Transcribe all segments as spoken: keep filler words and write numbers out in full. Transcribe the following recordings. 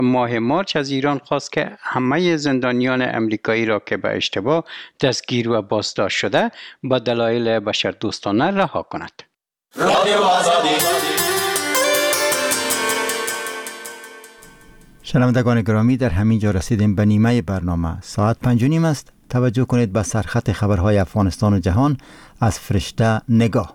ماه مارچ از ایران خواست که همه زندانیان امریکایی را که به اشتباه دستگیر و بازداشت شده با دلایل بشردوستانه رها کند. شنوندگان گرامی، در همین جا رسیدیم به نیمه برنامه. ساعت پنج و نیم است. توجه کنید به سرخط خبرهای افغانستان و جهان از فرشته نگاه.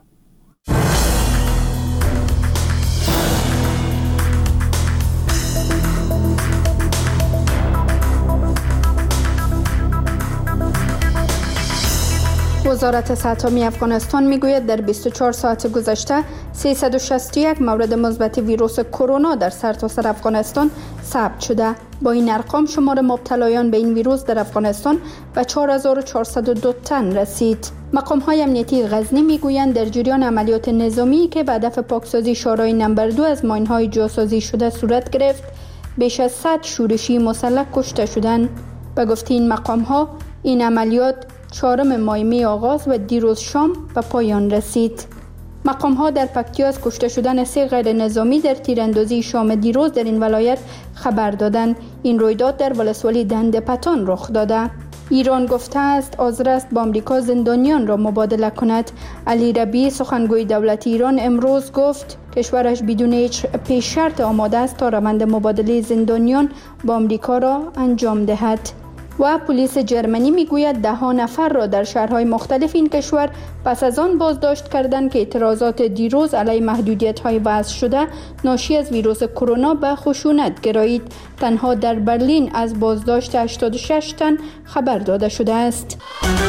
وزارت صحت عامه افغانستان میگوید در بیست و چهار ساعت گذشته سیصد و شصت و یک مورد مثبت ویروس کرونا در سرتاسر افغانستان ثبت شده. با این ارقام شمار مبتلایان به این ویروس در افغانستان به چهار هزار و چهارصد و دو تن رسید. مقام‌های امنیتی غزنی میگویند در جریان عملیات نظامی که به هدف پاکسازی شورای نمبر دو از ماین‌های جاسازی شده صورت گرفت، بیش از صد شورشی مسلح کشته شدند. به گفته این مقام‌ها، این عملیات چهارم ماه می آغاز و دیروز شام به پایان رسید. مقام‌ها در پکتیا از کشته شدن سه غیر نظامی در تیراندازی شام دیروز در این ولایت خبر دادند. این رویداد در ولسوالی دندپتان رخ داده. ایران گفته است حاضر است با آمریکا زندانیان را مبادله کند. علی ربیعی سخنگوی دولت ایران امروز گفت کشورش بدون هیچ پیش شرط آماده است تا روند مبادله زندانیان با آمریکا را انجام دهد. و پلیس جرمنی میگوید ده ها نفر را در شهرهای مختلف این کشور پس از آن بازداشت کردند که اعتراضات دیروز علیه محدودیت‌های وضع شده ناشی از ویروس کرونا به خشونت گرایید. تنها در برلین از بازداشت هشتاد و شش تن خبر داده شده است.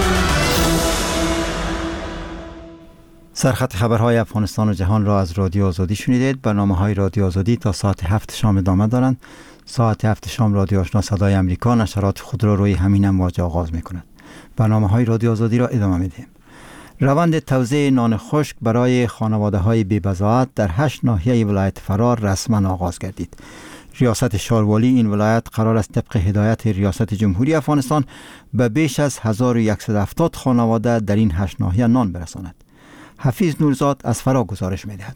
سرخط خبرهای افغانستان و جهان را از رادیو آزادی شنیدید. برنامه‌های رادیو آزادی تا ساعت هفت شام ادامه دارند. ساعت هفت شام رادیو آشنا صدای امریکا نشرات خود را روی همین امواج آغاز می‌کند. برنامه‌های رادیو آزادی را ادامه می‌دهیم. روند توزیع نان خشک برای خانواده‌های بی‌بضاعت در هشت ناحیه ولایت فرار رسما آغاز گردید. ریاست شاروالی این ولایت قرار است طبق هدایت ریاست جمهوری افغانستان به بیش از هزار و صد و هفتاد خانواده در این هشت ناحیه نان برساند. حفیظ نورزاد از فرا گزارش می‌دهد.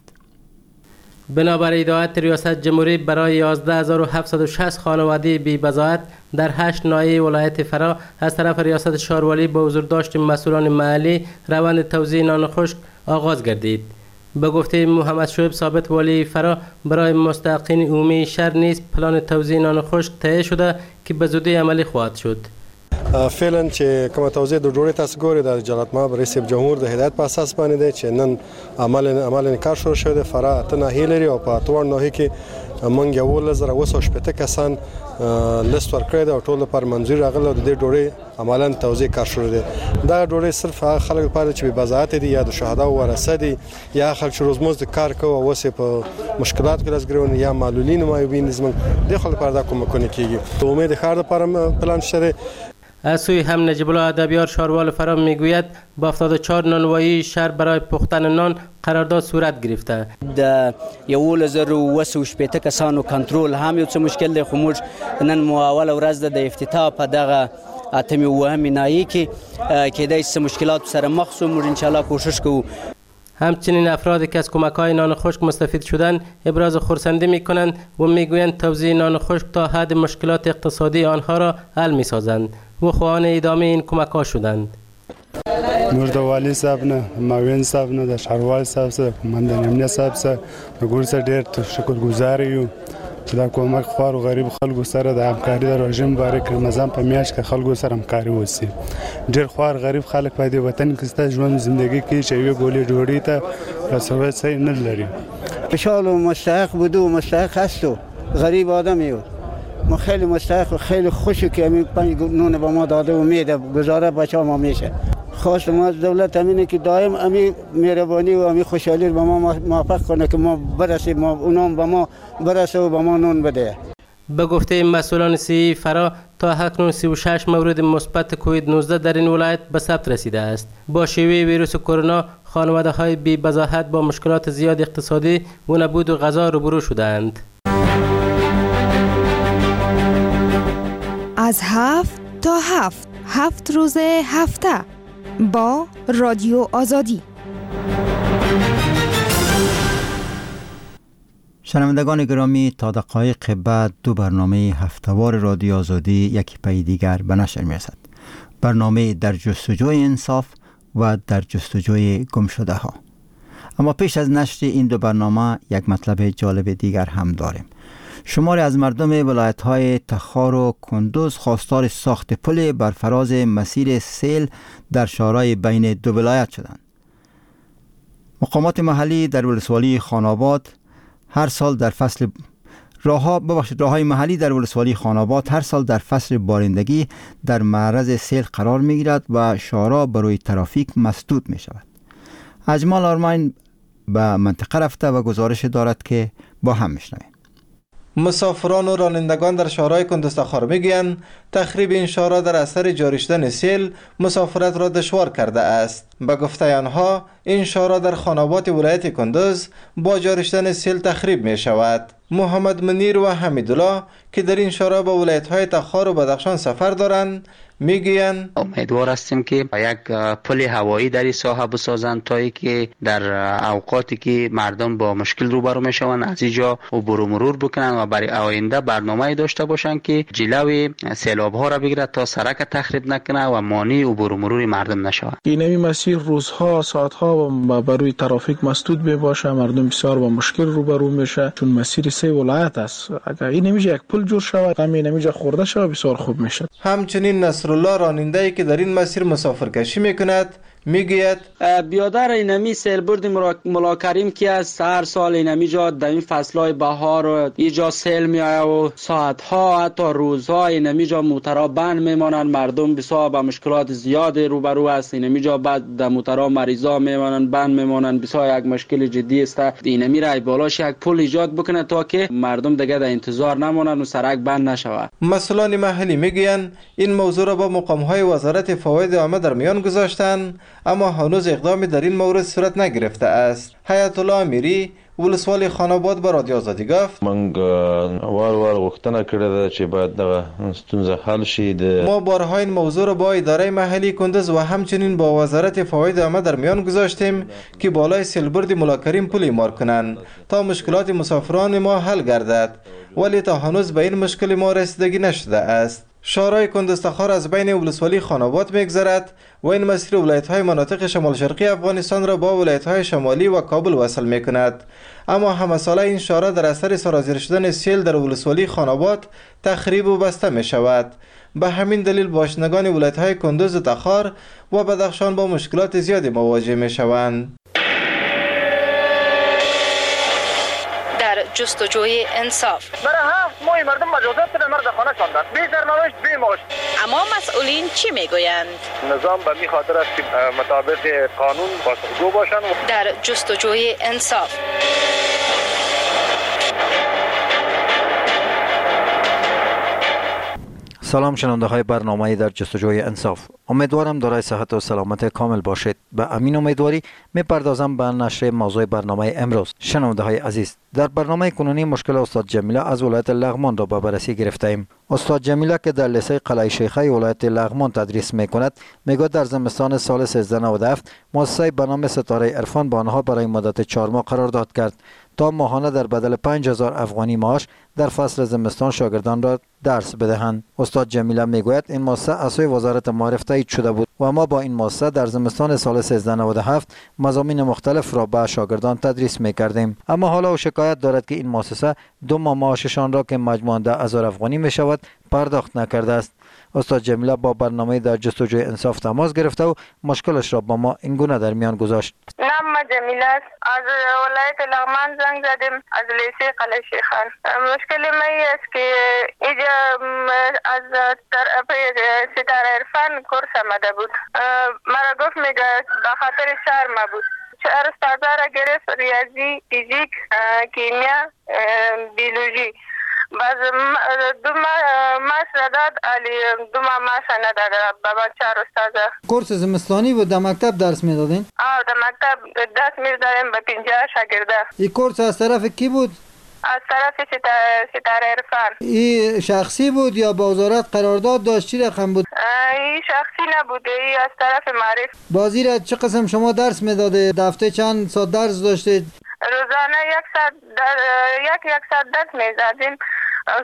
بنابر هدایت ریاست جمهوری برای یازده هزار و هفتصد و شصت خانواده بی‌بضاعت در هشت ناحیه ولایت فرا از طرف ریاست شاروالی با حضورداشت مسئولان محلی روند توزیع نان خشک آغاز گردید. به گفته محمد شعیب ثابت والی فرا برای مستحقین عمومی شهر نیز پلان توزیع نان خشک تهیه شده که به زودی عملی خواهد شد. فعلا چې کومه توزیع د ډوډۍ تاسو ګورئ د جلالتمآب رئیس جمهور د هدایت په اساس باندې دی چې نن عمل عمل کار شروع شوی دی. فرا اته ناحیې لري او په اتو ناحیو کې موږ یولس زره اوه سوه شپېته کسان لیست ورکړی دی او ټول لپاره منظور راغلی او د دې ډوډۍ عملاً توزیع کار شروع دی. دا ډوډۍ صرف هغه خلک لپاره چې بې‌بضاعت دي یا د شهداو ورثه دي یا خلک چې روزمزد کار کوي او اوس په مشکلات کې لاس یا معلولین معیوبین زموږ دې خلکو لپاره دا کومکونه کیږي. امید ښار لپاره پلان شته. از سوی هم نجیب الله ادبیار شاروال فرا میگوید با هفتاد و چهار نانوایی شهر برای پختن نان قرارداد صورت گرفته. د یولس زره اوه سوه شپېته کسانو کنټرول هم یو څه مشکل دی، خو موږ نن مو اوله ورځ ده د افتتاح په دغه اتمې اوهمې ناحیې کې کېدای شي مشکلات سره مخ شو. موږ انشاءالله کوشش کوو. همچنین افرادی که از کمک‌های نان خشک مستفید شدند ابراز خرسندی می‌کنند و می‌گویند توزیع نان خشک تا حد مشکلات اقتصادی آنها را حل می‌سازند و خواهان ادامه این کمک‌ها شدند. موږ د والی صاحب نه، معاون صاحب نه، د ښاروال صاحب سره، قومندان امنیت صاحب سره د ګور سره ډېر شکرګزار یو چې دا کومک خوارو غریب خلکو سره د همکاري د رژیم باره کې رمضان په میاشت کې خلکو سره همکاري وشي. ډېر خوار غریب خلک په دې وطن کې ستا ژوند زندگی کې چې یوې ګولې ډوډۍ ته رسوي نه لري. خوشحال و مستحق بود و مستحق هست و غریب آدمی بود. ما خیلی مستحق و خیلی خوشی که همین پنج نون با ما داده و میده گزاره بچه ما میشه. خواست ما از دولت همینه که دائم همین مهربانی و همین خوشحالی رو با ما موفق کنه که ما برسیم، ما اونام با ما برسه و با ما نون بده. به گفته مسئولان سی فرا تا اکنون سی و شش مورد مثبت کووید نوزده در این ولایت به ثبت رسیده است. با شیوع ویروس کرونا خانواده‌های بی‌بضاعت با مشکلات زیاد اقتصادی و نبود و غذا روبرو شدند. از هفت تا هفت هفت روز هفته با رادیو آزادی. شنوندگان گرامی، تا دقایق بعد دو برنامه هفتهوار رادیو آزادی یکی پی دیگر به نشر می‌رسد. برنامه در جستجوی انصاف و در جستجوی گمشده ها. اما پیش از نشر این دو برنامه یک مطلب جالب دیگر هم داریم. شماری از مردم ولایت‌های تخار و کندوز خواستار ساخت پل بر فراز مسیر سیل در شهرهای بین دو ولایت شدند. مقامات محلی در ولسوالی خاناباد هر سال در فصل راهها ببخشید راههای محلی در ولسوالی خاناباد هر سال در فصل بارندگی در معرض سیل قرار می‌گیرد و شهرها بروی ترافیک مسدود می‌شود. اجمال آرمین به منطقه رفته و گزارش دارد که با هم می‌شنویم. مسافران و رانندگان در شهرهای کندوز تخار میگویند تخریب این شهرها در اثر جاری شدن سیل مسافرت را دشوار کرده است. به گفته آنها این شهرها در خانابات ولایت کندوز با جاری شدن سیل تخریب می شود. محمد منیر و حمیدالله که در این شهرها به ولایت‌های تخار و بدخشان سفر دارند میگویند امیدوار هستیم که یک پل هوایی در این ساحه بسازند تا که در اوقاتی که مردم با مشکل روبرو میشوند از اینجا عبور و مرور بکنند و برای آینده برنامه داشته باشند که جلوی سیلاب ها را بگیرد تا سرک تخریب نکنه و مانع عبور و مرور مردم نشود. این مسیر روزها ساعتها و بر روی ترافیک مسدود می باشه، مردم بسیار با مشکل روبرو میشه چون مسیر سه ولایت است. اگر این نمیشه یک پل جور شود، همین نمیشه خورده شود، بسیار خوب میشه. همچنین نصرالله راننده‌ای که در این مسیر مسافرکشی میکند میگوید بیادر اینمی سیلبرد ملاکریم که از هر سال اینمی جا در این فصلهای بهار و اینجا سیل میآید و ساعتها حتی روزها اینمی جا موترها بند میمانند، مردم بسیار با مشکلات زیاد روبرو است. اینمی جا بعد در موترها مریضا میمانند، بند میمانند، بسیار یک مشکل جدی است. اینمی را بالاش یک پل ایجاد بکنه تا که مردم دیگه در انتظار نمانند و سرک بند نشود. مسئولان محلی میگویند این موضوع را با مقام‌های وزارت فواید عامه در میان گذاشتند اما هنوز اقدامی در این مورد صورت نگرفته است. حیات الله امیری ولسوالی خاناباد به رادیو آزادی گفت من وار وار غوښتنه کړې ده چې باید دغه ستونزه حل شي. ما بارها این موضوع را با اداره محلی کندوز و همچنین با وزارت فواید عامه در میان گذاشتیم که بالای سیلبرد ملاکریم پل اعمار کنند تا مشکلات مسافران ما حل گردد، ولی تا هنوز به این مشکل ما رسیدگی نشده است. شهرهای کندوز تخار از بین ولسوالی خاناباد میگذرد و این مسیر ولایت‌های مناطق شمال شرقی افغانستان را با ولایت‌های شمالی و کابل وصل می‌کند. اما همه ساله این شهرها در اثر سرازیر شدن سیل در ولسوالی خاناباد تخریب و بسته می‌شود. به همین دلیل باشندگان ولایت‌های کندوز و تخار و بدخشان با مشکلات زیادی مواجه می‌شوند. جستجوی انصاف برای هفت ماه مردم مجازات در مرد خانه شاندن، بی سرنوشت بی معاش. اما مسئولین چی میگویند؟ نظام به می خاطر است که مطابق قانون پاسخگو باشند. در جستجوی انصاف سلام شنونده های برنامه در جستجوی انصاف. امیدوارم دارای صحت و سلامت کامل باشید. به امین امیدواری میپردازم به نشر موضوع برنامه امروز. شنونده های عزیز، در برنامه کنونی مشکل استاد جمیله از ولایت لغمان را به بررسی گرفته ایم. استاد جمیله که در لیسه قلعه شیخه ولایت لغمان تدریس میکند، میگوید در زمستان سال سیزده نود و هفت مؤسسه به نام ستاره عرفان با آنها برای مدت چهار ماه قرارداد کرد تا ماهانه در بدل پنج هزار افغانی معاش در فصل زمستان شاگردان را درس بدهند. استاد جمیله میگوید این مؤسسه از سوی وزارت معارف تایید شده بود و ما با این مؤسسه در زمستان سال سیزده نود و هفت مضامین مختلف را به شاگردان تدریس میکردیم، اما حالا او شکایت دارد که این مؤسسه دو ماه معاششان را که مجموعاً ده هزار افغانی می شود پرداخت نکرده است. استاد جمیله با برنامه در جستجوی انصاف تماس گرفته و مشکلش را با ما اینگونه در میان گذاشت. نام جمیله است، از ولایت لغمان زنگ زدیم، از لیسه قلعه شیخان. مشکل ما است که اینجا از طرف ستاره عرفان کورس آمده بود. مرا گفت میگه به خاطر شهر ما بود. چهار استادا را گرفت، ریاضی، فیزیک، کیمیا، بیولوژی. باز دو ماس داد، علی دو ماس نداد بابا چهار استادا. کورس زمستانی بود، در مکتب درس میدادین؟ آه در مکتب درس میدادیم به پنجاه شاگرده. این کورس از طرف کی بود؟ از طرف ستاره عرفان. این شخصی بود یا با وزارت قرارداد داشت؟ چی رقم بود؟ این شخصی نبود، این از طرف معرف. بازی را چه قسم شما درس میداده؟ دفعه چند ساعت درس داشته؟ روزانه یک ساعت در یک یک ساعت درس میزدیم.